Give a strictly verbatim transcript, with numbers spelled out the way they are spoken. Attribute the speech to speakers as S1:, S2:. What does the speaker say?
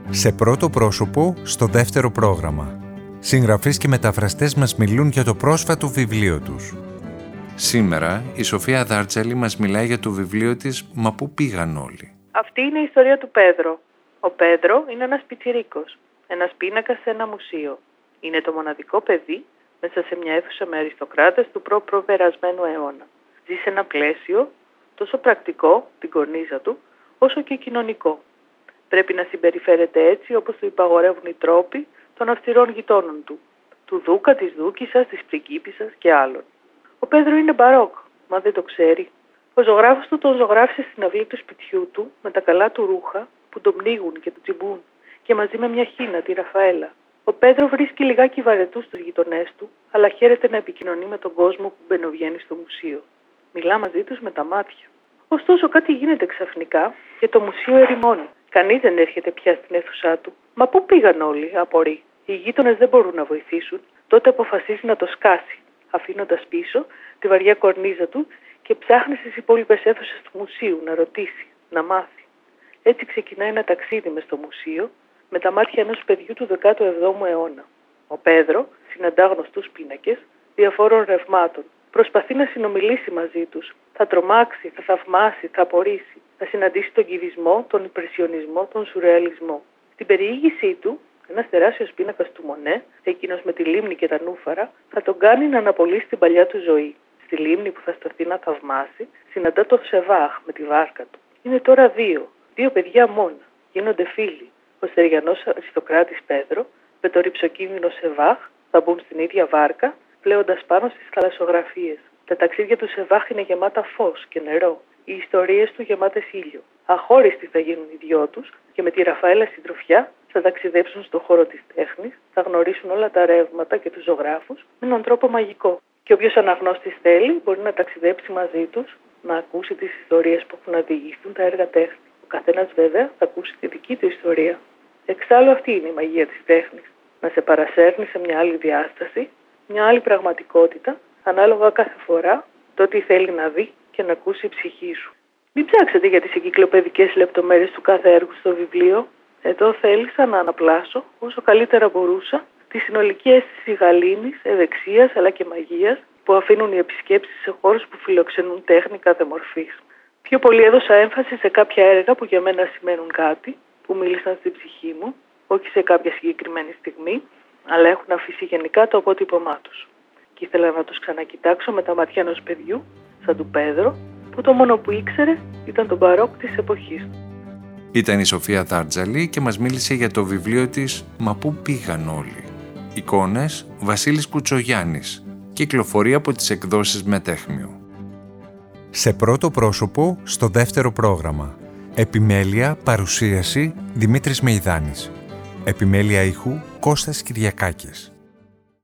S1: Σε πρώτο πρόσωπο, στο δεύτερο πρόγραμμα. Συγγραφείς και μεταφραστές μας μιλούν για το πρόσφατο βιβλίο τους. Σήμερα, η Σοφία Δάρτζαλη μας μιλάει για το βιβλίο της «Μα πού πήγαν όλοι».
S2: Αυτή είναι η ιστορία του Πέδρο. Ο Πέδρο είναι ένας πιτσιρίκος, ένας πίνακας σε ένα μουσείο. Είναι το μοναδικό παιδί μέσα σε μια αίθουσα με αριστοκράτες του προ-προπερασμένου αιώνα. Ζει σε ένα πλαίσιο τόσο πρακτικό, την κορνίζα του, όσο και κοινωνικό. Πρέπει να συμπεριφέρεται έτσι όπως του υπαγορεύουν οι τρόποι των αυστηρών γειτόνων του, του Δούκα, της Δούκισσας, της Πριγκίπισσας και άλλων. Ο Πέδρο είναι μπαρόκ, μα δεν το ξέρει. Ο ζωγράφος του τον ζωγράφισε στην αυλή του σπιτιού του με τα καλά του ρούχα που τον πνίγουν και τον τσιμπούν και μαζί με μια χίνα, τη Ραφαέλα. Ο Πέδρο βρίσκει λιγάκι βαρετούς τους γειτονές του, αλλά χαίρεται να επικοινωνεί με τον κόσμο που μπαινοβγαίνει στο μουσείο. Μιλά μαζί τους με τα μάτια. Ωστόσο κάτι γίνεται ξαφνικά και το μουσείο ερημώνει. Κανείς δεν έρχεται πια στην αίθουσά του. Μα πού πήγαν όλοι, απορεί. Οι γείτονες δεν μπορούν να βοηθήσουν. Τότε αποφασίζει να το σκάσει, αφήνοντας πίσω τη βαριά κορνίζα του και ψάχνει στις υπόλοιπες αίθουσες του μουσείου να ρωτήσει, να μάθει. Έτσι ξεκινάει ένα ταξίδι μες στο μουσείο με τα μάτια ενός παιδιού του δέκατου εβδόμου αιώνα. Ο Πέδρο συναντά γνωστούς πίνακες διαφόρων ρευμάτων. Προσπαθεί να συνομιλήσει μαζί τους. Θα τρομάξει, θα θαυμάσει, θα απορήσει. Θα συναντήσει τον κυβισμό, τον υπρεσιονισμό, τον σουρεαλισμό. Στην περιήγησή του, ένας τεράστιος πίνακας του Μονέ, εκείνος με τη λίμνη και τα νούφαρα, θα τον κάνει να αναπολύσει την παλιά του ζωή. Στη λίμνη που θα σταθεί να θαυμάσει, συναντά τον Σεβάχ με τη βάρκα του. Είναι τώρα δύο, δύο παιδιά μόνα. Γίνονται φίλοι. Ο στεριανός αριστοκράτης Πέδρο με το ρυψοκίνδυνο Σεβάχ θα μπουν στην ίδια βάρκα, πλέοντας πάνω στις θαλασσογραφίες. Τα ταξίδια του Σεβάχ είναι γεμάτα φως και νερό. Οι ιστορίες του γεμάτες ήλιο. Αχώριστοι θα γίνουν οι δυο τους και με τη Ραφαέλα συντροφιά θα ταξιδέψουν στον χώρο της τέχνης, θα γνωρίσουν όλα τα ρεύματα και τους ζωγράφους με έναν τρόπο μαγικό. Και όποιος αναγνώστης θέλει μπορεί να ταξιδέψει μαζί τους, να ακούσει τις ιστορίες που έχουν να διηγηθούν τα έργα τέχνη. Ο καθένας βέβαια θα ακούσει τη δική του ιστορία. Εξάλλου αυτή είναι η μαγεία της τέχνης. Να σε παρασέρνει σε μια άλλη διάσταση, μια άλλη πραγματικότητα, ανάλογα κάθε φορά το τι θέλει να δει και να ακούσει η ψυχή σου. Μην ψάξετε για τις εγκυκλοπαιδικές λεπτομέρειες του κάθε έργου στο βιβλίο. Εδώ θέλησα να αναπλάσω όσο καλύτερα μπορούσα τη συνολική αίσθηση γαλήνης, ευεξίας αλλά και μαγείας που αφήνουν οι επισκέψεις σε χώρους που φιλοξενούν τέχνη κάθε μορφής. Πιο πολύ έδωσα έμφαση σε κάποια έργα που για μένα σημαίνουν κάτι, που μίλησαν στην ψυχή μου, όχι σε κάποια συγκεκριμένη στιγμή, αλλά έχουν αφήσει γενικά το αποτύπωμά τους. Και ήθελα να τους ξανακοιτάξω με τα ματιά ενός παιδιού, σαν του Πέδρο, που το μόνο που ήξερε ήταν το μπαρόκ της εποχής του.
S1: Ήταν η Σοφία Δάρτζαλη και μας μίλησε για το βιβλίο της «Μα πού πήγαν όλοι». Εικόνες Βασίλης Κουτσογιάννης. Κυκλοφορεί από τις εκδόσεις Μετέχμιο. Σε πρώτο πρόσωπο, στο δεύτερο πρόγραμμα. Επιμέλεια, παρουσίαση Δημήτρης Μεϊδάνης. Επιμέλεια ήχου Κώστας Κυριακάκης.